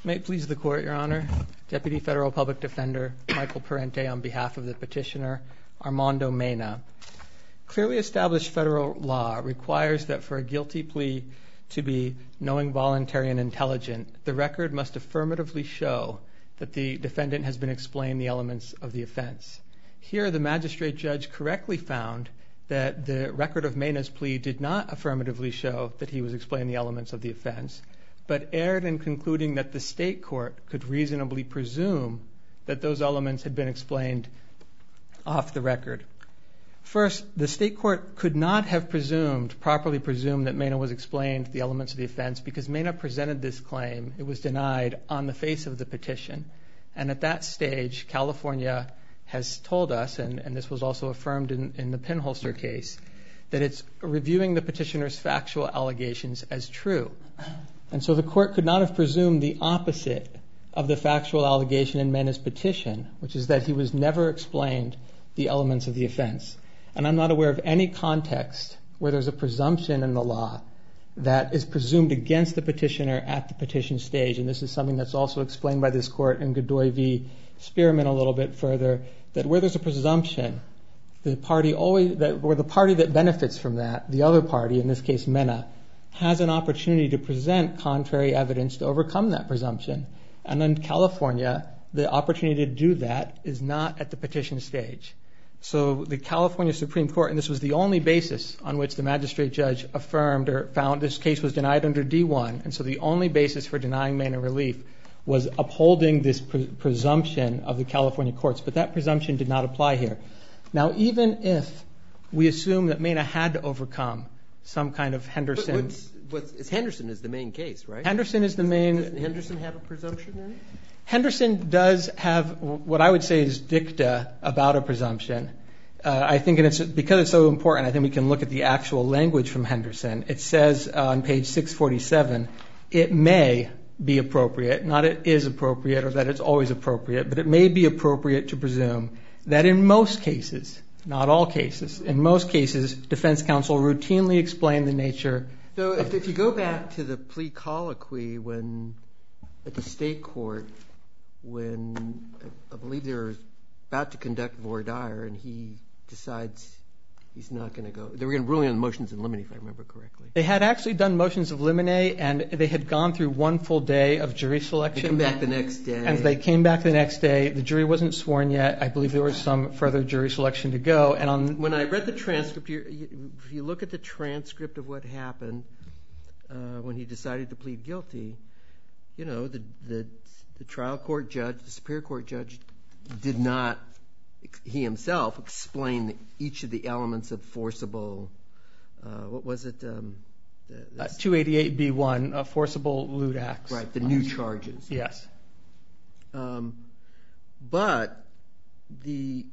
May it please the Court, Your Honor. Deputy Federal Public Defender Michael Parente on behalf of the petitioner Armando Mena. Clearly established federal law requires that for a guilty plea to be knowing, voluntary, and intelligent, the record must affirmatively show that the defendant has been explained the elements of the offense. Here, the magistrate judge correctly found that the record of Mena's plea did not affirmatively show that he was explained the elements of the offense, but erred in concluding that the state court could reasonably presume that those elements had been explained off the record. First, the state court could not have properly presumed that Mena was explained the elements of the offense because Mena presented this claim. It was denied on the face of the petition. And at that stage, California has told us, and this was also affirmed in the Pinholster case, that it's reviewing the petitioner's factual allegations as true. And so the court could not have presumed the opposite of the factual allegation in Mena's petition, which is that he was never explained the elements of the offense. And I'm not aware of any context where there's a presumption in the law that is presumed against the petitioner at the petition stage. And this is something that's also explained by this court in Godoy v. Spearman a little bit further, that where there's a presumption, the party that benefits from that, the other party, in this case Mena, has an opportunity to present contrary evidence to overcome that presumption. And in California, the opportunity to do that is not at the petition stage. So the California Supreme Court, and this was the only basis on which the magistrate judge affirmed or found this case was denied under D1, and so the only basis for denying Mena relief was upholding this presumption of the California courts. But that presumption did not apply here. Now, even if we assume that Mena had to overcome some kind of Henderson. Henderson is the main case, right? Henderson is the main. Doesn't Henderson have a presumption in it? Henderson does have what I would say is dicta about a presumption. I think because it's so important, I think we can look at the actual language from Henderson. It says on page 647, it may be appropriate, not it is appropriate or that it's always appropriate, but it may be appropriate to presume that in most cases, not all cases, in most cases, defense counsel routinely explain the nature. So if you go back to the plea colloquy at the state court, when I believe they were about to conduct voir dire and he decides he's not going to go. They were going to rule on motions in limine, if I remember correctly. They had actually done motions of limine, and they had gone through one full day of jury selection. They came back the next day. And they came back the next day. The jury wasn't sworn yet. I believe there was some further jury selection to go. And when I read the transcript, if you look at the transcript of what happened when he decided to plead guilty, you know, the trial court judge, the Superior Court judge, did not, he himself, explain each of the elements of forcible, what was it? 288B1, forcible lewd acts. Right, the new charges. Yes. But Mr.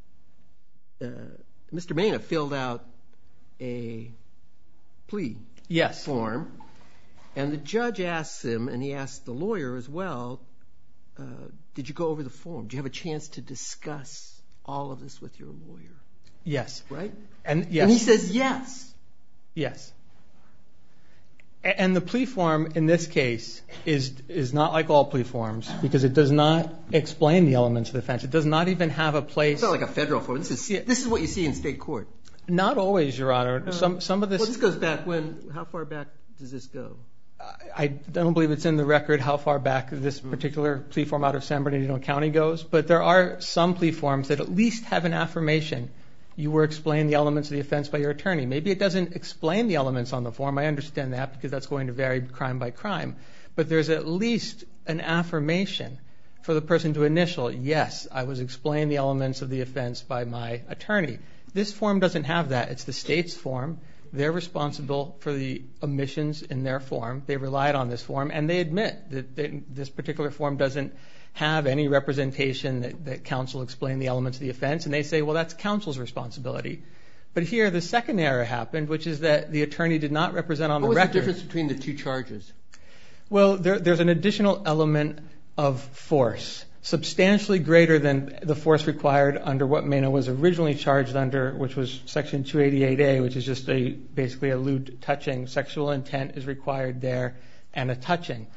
Mena filled out a plea form, and the judge asks him, and he asks the lawyer as well, did you go over the form? Do you have a chance to discuss all of this with your lawyer? Yes. Right? And he says yes. Yes. And the plea form in this case is not like all plea forms because it does not explain the elements of the offense. It does not even have a place. It's not like a federal form. This is what you see in state court. Not always, Your Honor. Some of this. Well, this goes back when? How far back does this go? I don't believe it's in the record how far back this particular plea form out of San Bernardino County goes, but there are some plea forms that at least have an affirmation. You were explaining the elements of the offense by your attorney. Maybe it doesn't explain the elements on the form. I understand that because that's going to vary crime by crime. But there's at least an affirmation for the person to initial, yes, I was explaining the elements of the offense by my attorney. This form doesn't have that. It's the state's form. They're responsible for the omissions in their form. They relied on this form, and they admit that this particular form doesn't have any representation that counsel explained the elements of the offense, and they say, well, that's counsel's responsibility. But here, the second error happened, which is that the attorney did not represent on the record. What was the difference between the two charges? Well, there's an additional element of force, substantially greater than the force required under what Mena was originally charged under, which was Section 288A, which is just basically a lewd touching. Sexual intent is required there, and a touching.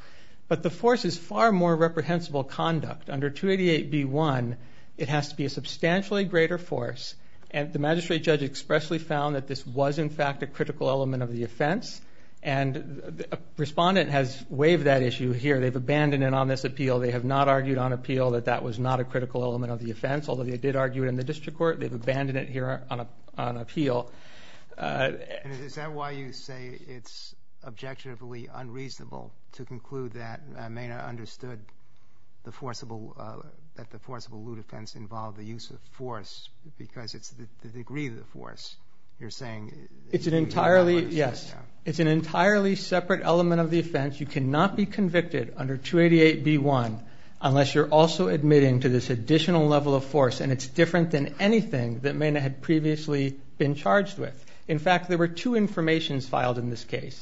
But the force is far more reprehensible conduct. Under 288b1, it has to be a substantially greater force, and the magistrate judge expressly found that this was in fact a critical element of the offense, and the respondent has waived that issue here. They've abandoned it on this appeal. They have not argued on appeal that that was not a critical element of the offense, although they did argue it in the district court. They've abandoned it here on appeal. And is that why you say it's objectively unreasonable to conclude that Mena understood the forcible loot offense involved the use of force, because it's the degree of the force? You're saying it's an entirely it's an entirely separate element of the offense. You cannot be convicted under 288b1 unless you're also admitting to this additional level of force, and it's different than anything that Mena had previously been charged with. In fact, there were two informations filed in this case.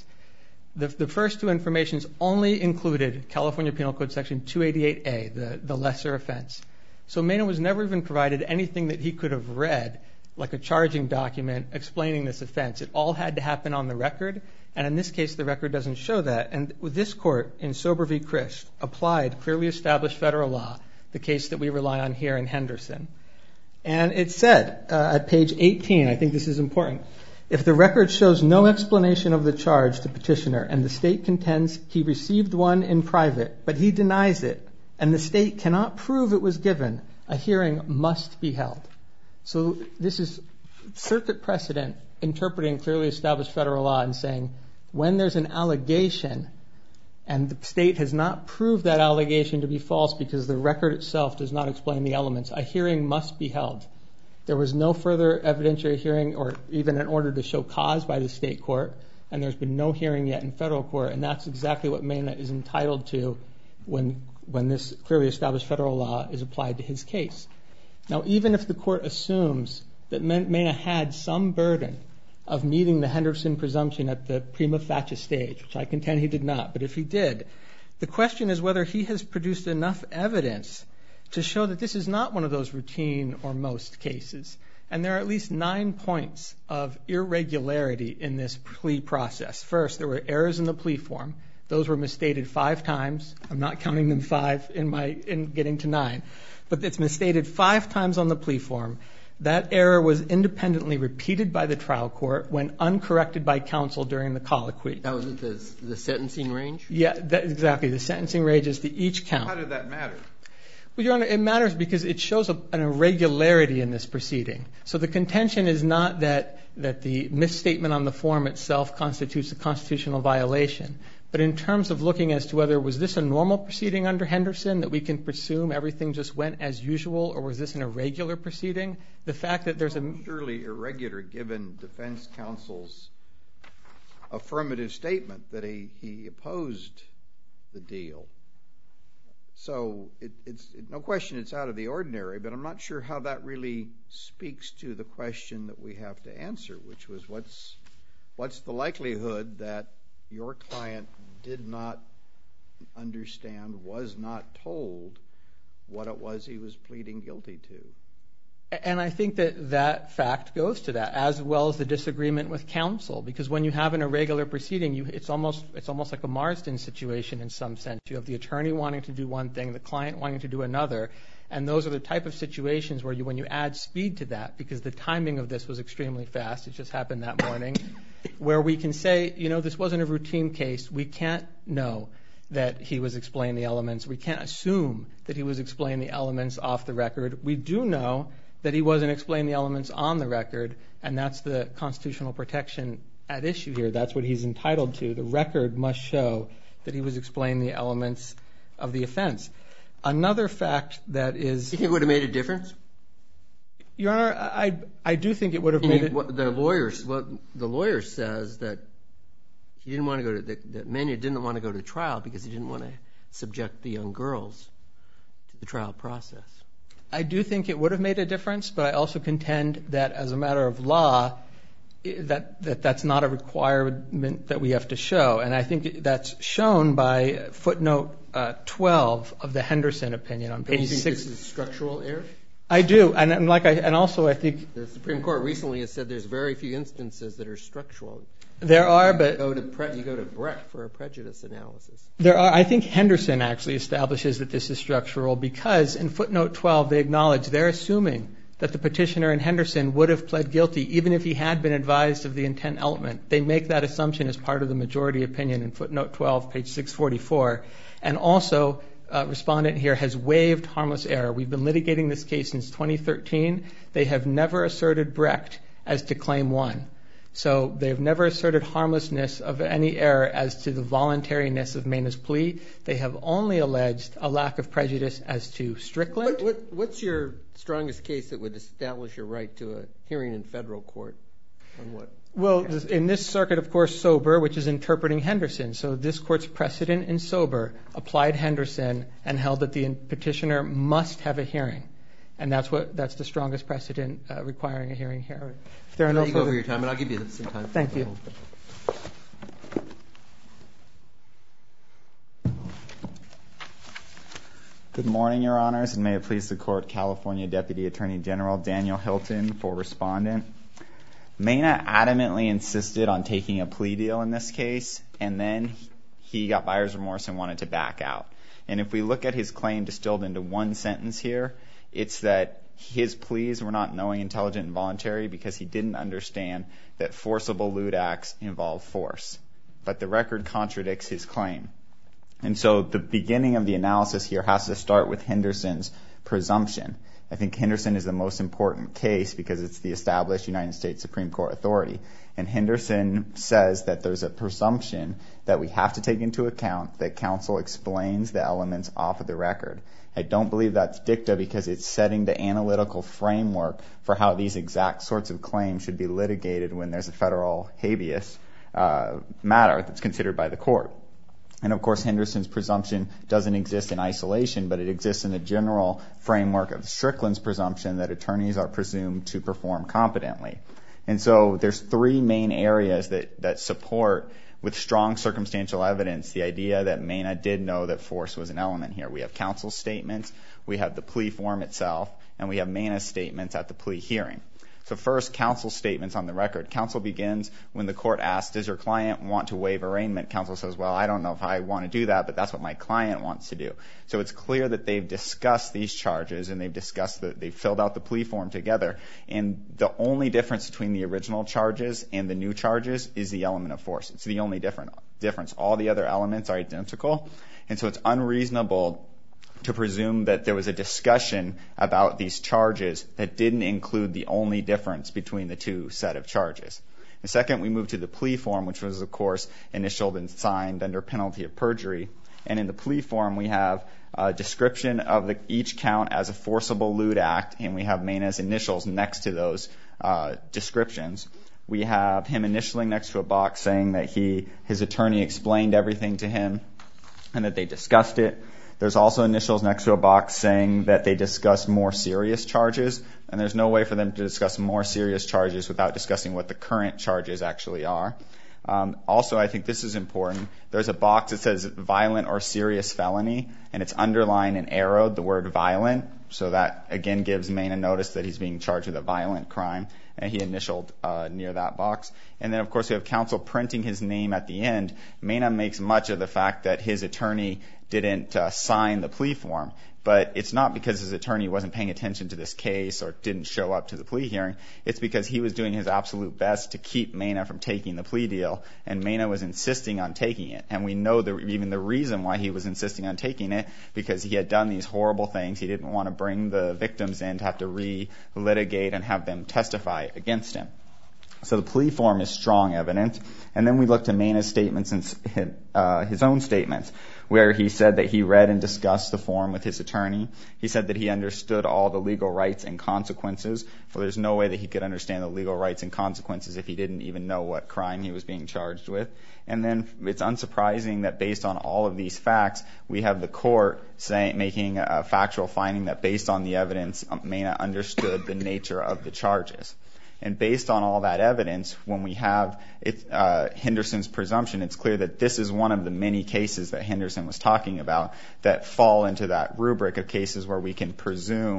The first two informations only included California Penal Code Section 288A, the lesser offense. So Mena was never even provided anything that he could have read, like a charging document explaining this offense. It all had to happen on the record, and in this case, the record doesn't show that. And this court, in Sober v. Christ, applied clearly established federal law, the case that we rely on here in Henderson. And it said at page 18, I think this is important, if the record shows no explanation of the charge to petitioner and the state contends he received one in private, but he denies it, and the state cannot prove it was given, a hearing must be held. So this is circuit precedent interpreting clearly established federal law and saying when there's an allegation and the state has not proved that allegation to be false because the record itself does not explain the elements, a hearing must be held. There was no further evidentiary hearing or even an order to show cause by the state court, and there's been no hearing yet in federal court, and that's exactly what Mena is entitled to when this clearly established federal law is applied to his case. Now, even if the court assumes that Mena had some burden of meeting the Henderson presumption at the prima facie stage, which I contend he did not, but if he did, the question is whether he has produced enough evidence to show that this is not one of those routine or most cases. And there are at least 9 points of irregularity in this plea process. First, there were errors in the plea form. Those were misstated 5 times. I'm not counting them 5 in getting to 9. But it's misstated 5 times on the plea form. That error was independently repeated by the trial court when uncorrected by counsel during the colloquy. That was the sentencing range? Yeah, exactly. The sentencing range is to each count. How did that matter? Well, Your Honor, it matters because it shows an irregularity in this proceeding. So the contention is not that the misstatement on the form itself constitutes a constitutional violation, but in terms of looking as to whether was this a normal proceeding under Henderson that we can presume everything just went as usual, or was this an irregular proceeding, the fact that there's a... Surely irregular given defense counsel's affirmative statement that he opposed the deal. So it's no question it's out of the ordinary, but I'm not sure how that really speaks to the question that we have to answer, which was what's the likelihood that your client did not understand, was not told what it was he was pleading guilty to? And I think that fact goes to that, as well as the disagreement with counsel, because when you have an irregular proceeding, it's almost like a Marsden situation in some sense. You have the attorney wanting to do one thing, the client wanting to do another, and those are the type of situations where when you add speed to that, because the timing of this was extremely fast, it just happened that morning, where we can say, this wasn't a routine case. We can't know that he was explaining the elements. We can't assume that he was explaining the elements off the record. We do know that he wasn't explaining the elements on the record, and that's the constitutional protection at issue here. That's what he's entitled to. The record must show that he was explaining the elements of the offense. Another fact that is... You think it would have made a difference? Your Honor, I do think it would have made it... The lawyer says that he didn't want to go to... that Mena didn't want to go to trial because he didn't want to subject the young girls to the trial process. I do think it would have made a difference, but I also contend that as a matter of law, that's not a requirement that we have to show. And I think that's shown by footnote 12 of the Henderson opinion on page 6. And you think this is structural error? I do, and also I think... The Supreme Court recently has said there's very few instances that are structural. There are, but you go to Brecht for a prejudice analysis. There are. I think Henderson actually establishes that this is structural because in footnote 12 they acknowledge they're assuming that the petitioner in Henderson would have pled guilty even if he had been advised of the intent element. They make that assumption as part of the majority opinion in footnote 12, page 644. And also, respondent here has waived harmless error. We've been litigating this case since 2013. They have never asserted Brecht as to claim 1. So they've never asserted harmlessness of any error as to the voluntariness of Mena's plea. They have only alleged a lack of prejudice as to Strickland. What's your strongest case that would establish your right to a hearing in federal court on what? Well, in this circuit, of course, Sober, which is interpreting Henderson. So this court's precedent in Sober applied Henderson and held that the petitioner must have a hearing. And that's the strongest precedent requiring a hearing here. If there are no further... over your time, and I'll give you some time. Thank you. Good morning, Your Honors, and may it please the Court, California Deputy Attorney General Daniel Hilton for respondent. Mena adamantly insisted on taking a plea deal in this case, and then he got buyer's remorse and wanted to back out. And if we look at his claim distilled into one sentence here, it's that his pleas were not knowing, intelligent, and voluntary because he didn't understand that forcible lewd acts involve force. But the record contradicts his claim. And so the beginning of the analysis here has to start with Henderson's presumption. I think Henderson is the most important case because it's the established United States Supreme Court authority. And Henderson says that there's a presumption that we have to take into account that counsel explains the elements off of the record. I don't believe that's dicta because it's setting the analytical framework for how these exact sorts of claims should be litigated when there's a federal habeas matter that's considered by the court. And of course, Henderson's presumption doesn't exist in isolation, but it exists in the general framework of Strickland's presumption that attorneys are presumed to perform competently. And so there's three main areas that support, with strong circumstantial evidence, the idea that Mena did know that force was an element here. We have counsel's statements, we have the plea form itself, and we have Mena's statements at the plea hearing. So first, counsel's statements on the record. Counsel begins when the court asks, does your client want to waive arraignment? Counsel says, well, I don't know if I want to do that, but that's what my client wants to do. So it's clear that they've discussed these charges and they've filled out the plea form together. And the only difference between the original charges and the new charges is the element of force. It's the only difference. All the other elements are identical. And so it's unreasonable to presume that there was a discussion about these charges that didn't include the only difference between the two set of charges. And second, we move to the plea form, which was, of course, initialed and signed under penalty of perjury. And in the plea form, we have a description of each count as a forcible lewd act, and we have Mena's initials next to those descriptions. We have him initialing next to a box saying that his attorney explained everything to him and that they discussed it. There's also initials next to a box saying that they discussed more serious charges, and there's no way for them to discuss more serious charges without discussing what the current charges actually are. Also, I think this is important. There's a box that says violent or serious felony, and it's underlined and arrowed the word violent, so that, again, gives Mena notice that he's being charged with a violent crime, and he initialed near that box. And then, of course, we have counsel printing his name at the end. Mena makes much of the fact that his attorney didn't sign the plea form, but it's not because his attorney wasn't paying attention to this case or didn't show up to the plea hearing. It's because he was doing his absolute best to keep Mena from taking the plea deal, and Mena was insisting on taking it. And we know even the reason why he was insisting on taking it, because he had done these horrible things. He didn't want to bring the victims in to have to re-litigate and have them testify against him. So the plea form is strong evidence. And then we look to Mena's statements and his own statements, where he said that he read and discussed the form with his attorney. He said that he understood all the legal rights and consequences. Well, there's no way that he could understand the legal rights and consequences if he didn't even know what crime he was being charged with. And then it's unsurprising that based on all of these facts, we have the court making a factual finding that based on the evidence, Mena understood the nature of the charges. And based on all that evidence, when we have Henderson's presumption, it's clear that this is one of the many cases that Henderson was talking about that fall into that rubric of cases where we can presume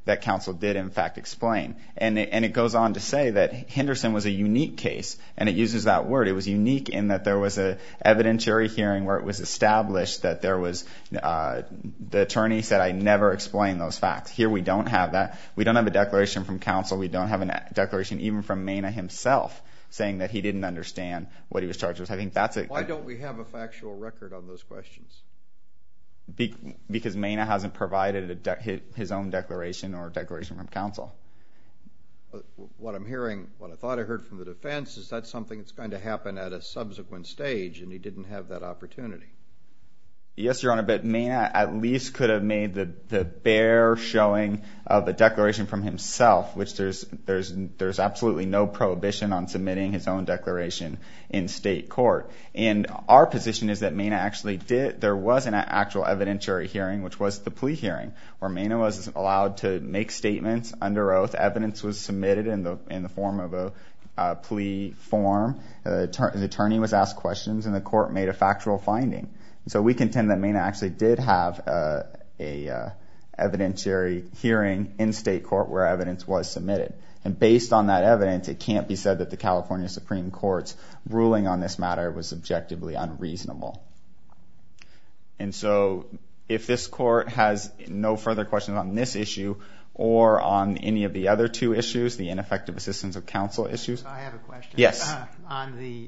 that counsel did in fact explain. And it goes on to say that Henderson was a unique case, and it uses that word. It was unique in that there was an evidentiary hearing where it was established that there was, the attorney said, I never explained those facts. Here we don't have that. We don't have a declaration from counsel. We don't have a declaration even from Mena himself saying that he didn't understand what he was charged with. I think that's Why don't we have a factual record on those questions? Because Mena hasn't provided his own declaration or declaration from counsel. What I'm hearing, what I thought I heard from the defense, is that's something that's going to happen at a subsequent stage, and he didn't have that opportunity. Yes, Your Honor, but Mena at least could have made the bare showing of a declaration from himself, which there's absolutely no prohibition on submitting his own declaration in state court. And our position is that Mena actually did. There was an actual evidentiary hearing, which was the plea hearing, where Mena was allowed to make statements under oath. Evidence was submitted in the form of a plea form. The attorney was asked questions, and the court made a factual finding. So we contend that Mena actually did have a evidentiary hearing in state court where evidence was submitted. And based on that evidence, it can't be said that the California Supreme Court's ruling on this matter was objectively unreasonable. And so if this court has no further questions on this issue or on any of the other two issues, the ineffective assistance of counsel issues. I have a question. Yes. On the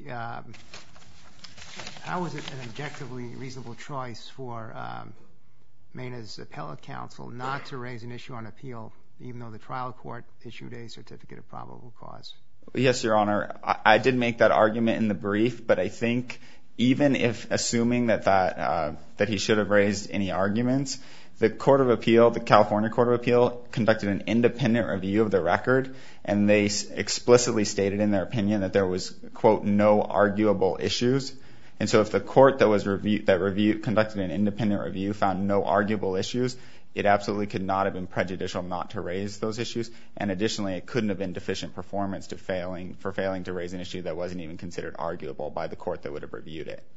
how is it an objectively reasonable choice for Mena's appellate counsel not to raise an issue on appeal, even though the trial court issued a certificate of probable cause? Yes, Your Honor. I did make that argument in the brief, but I think even if assuming that he should have raised any arguments, the Court of Appeal, the California Court of Appeal, conducted an independent review of the record, and they explicitly stated in their opinion that there was, quote, no arguable issues. And so if the court that conducted an independent review found no arguable issues, it absolutely could not have been prejudicial not to raise those issues. And additionally, it couldn't have been deficient performance for failing to raise an issue that wasn't even considered arguable by the court that would have reviewed it.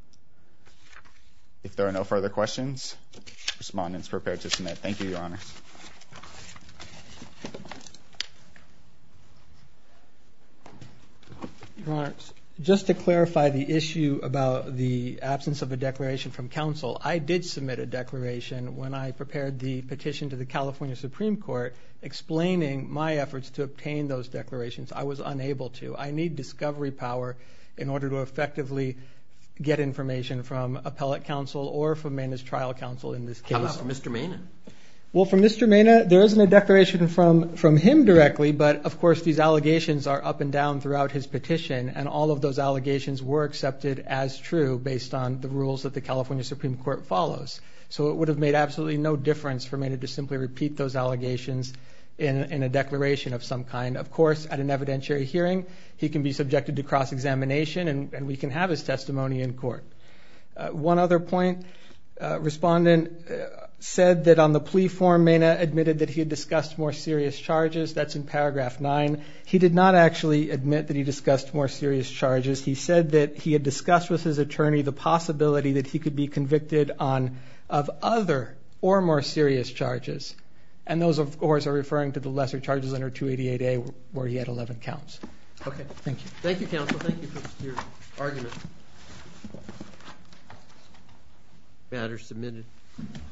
If there are no further questions, respondents prepared to submit. Thank you, Your Honor. Your Honor, just to clarify the issue about the absence of a declaration from counsel, I did submit a declaration when I prepared the petition to the California Supreme Court explaining my efforts to obtain those declarations. I was unable to. I need discovery power in order to effectively get information from appellate counsel or from Mena's trial counsel in this case. How about from Mr. Mena? Well, from Mr. Mena, there isn't a declaration from him directly, but of course these allegations are up and down throughout his petition, and all of those allegations were accepted as true based on the rules that the California Supreme Court follows. So it would have made absolutely no difference for Mena to simply repeat those allegations in a declaration of some kind. Of course, at an evidentiary hearing, he can be subjected to cross-examination, and we can have his testimony in court. One other point, respondent said that on the plea form, Mena admitted that he had discussed more serious charges. That's in paragraph 9. He did not actually admit that he discussed more serious charges. He said that he had discussed with his attorney the possibility that he could be convicted of other or more serious charges. And those, of course, are referring to the lesser charges under 288A where he had 11 counts. Okay. Thank you. Thank you, counsel. Thank you for your argument. Matter submitted.